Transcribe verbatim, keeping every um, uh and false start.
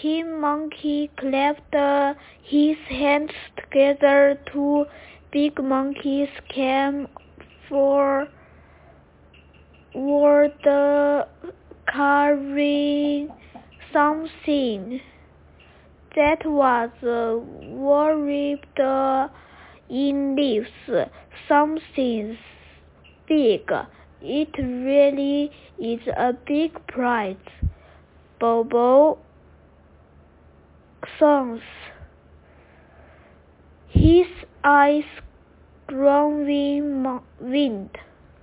King Monkey clapped his hands together. Two big monkeys came forward, carrying something that was wrapped in leaves. Something big. It really is a big prize, Bobo thought, his eyes growing wide.